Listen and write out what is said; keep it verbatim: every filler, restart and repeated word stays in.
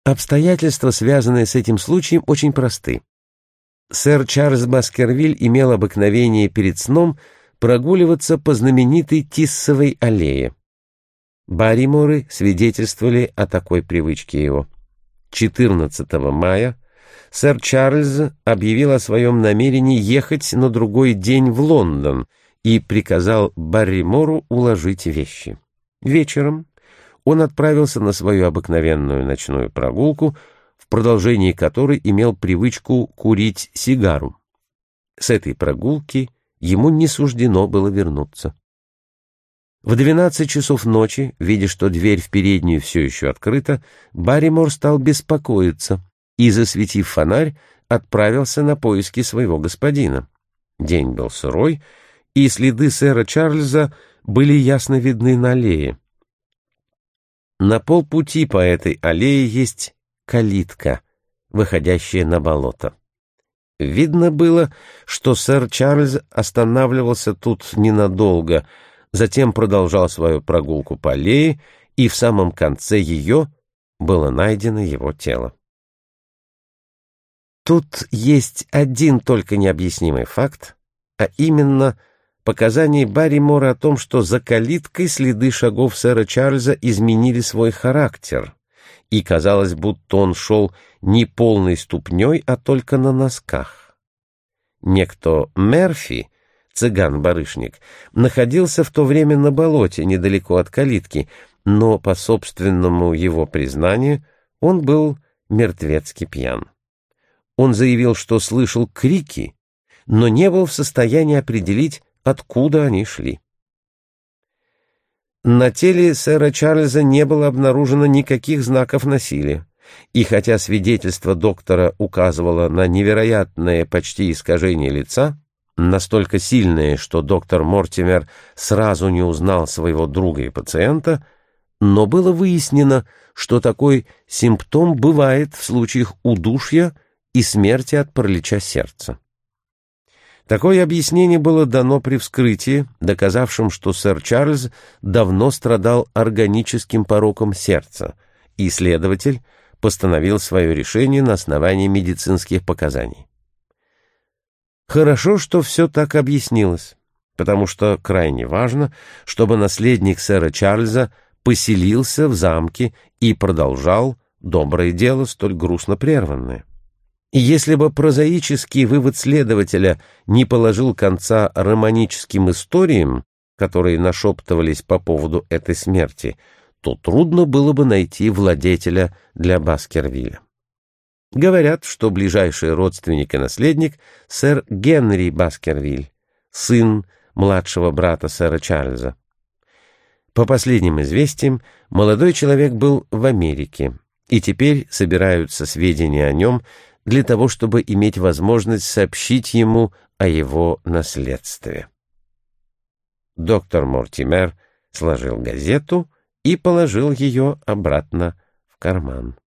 Обстоятельства, связанные с этим случаем, очень просты. Сэр Чарльз Баскервиль имел обыкновение перед сном прогуливаться по знаменитой Тиссовой аллее. Барриморы свидетельствовали о такой привычке его. четырнадцатого мая сэр Чарльз объявил о своем намерении ехать на другой день в Лондон и приказал Барримору уложить вещи. Вечером он отправился на свою обыкновенную ночную прогулку, в продолжении которой имел привычку курить сигару. С этой прогулки ему не суждено было вернуться. В двенадцать часов ночи, видя, что дверь в переднюю все еще открыта, Барримор стал беспокоиться и, засветив фонарь, отправился на поиски своего господина. День был сырой, и следы сэра Чарльза были ясно видны на аллее. На полпути по этой аллее есть калитка, выходящая на болото. Видно было, что сэр Чарльз останавливался тут ненадолго, затем продолжал свою прогулку по аллее, и в самом конце ее было найдено его тело. Тут есть один только необъяснимый факт, а именно показания Барримора о том, что за калиткой следы шагов сэра Чарльза изменили свой характер, и казалось, будто он шел не полной ступней, а только на носках. Некто Мерфи, цыган-барышник, находился в то время на болоте, недалеко от калитки, но, по собственному его признанию, он был мертвецки пьян. Он заявил, что слышал крики, но не был в состоянии определить, откуда они шли. На теле сэра Чарльза не было обнаружено никаких знаков насилия, и хотя свидетельство доктора указывало на невероятное почти искажение лица, настолько сильное, что доктор Мортимер сразу не узнал своего друга и пациента, но было выяснено, что такой симптом бывает в случаях удушья и смерти от паралича сердца. Такое объяснение было дано при вскрытии, доказавшем, что сэр Чарльз давно страдал органическим пороком сердца, и следователь постановил свое решение на основании медицинских показаний. Хорошо, что все так объяснилось, потому что крайне важно, чтобы наследник сэра Чарльза поселился в замке и продолжал доброе дело, столь грустно прерванное. И если бы прозаический вывод следователя не положил конца романическим историям, которые нашептывались по поводу этой смерти, то трудно было бы найти владетеля для Баскервилля. Говорят, что ближайший родственник и наследник — сэр Генри Баскервиль, сын младшего брата сэра Чарльза. По последним известиям, молодой человек был в Америке, и теперь собираются сведения о нем для того, чтобы иметь возможность сообщить ему о его наследстве. Доктор Мортимер сложил газету и положил ее обратно в карман.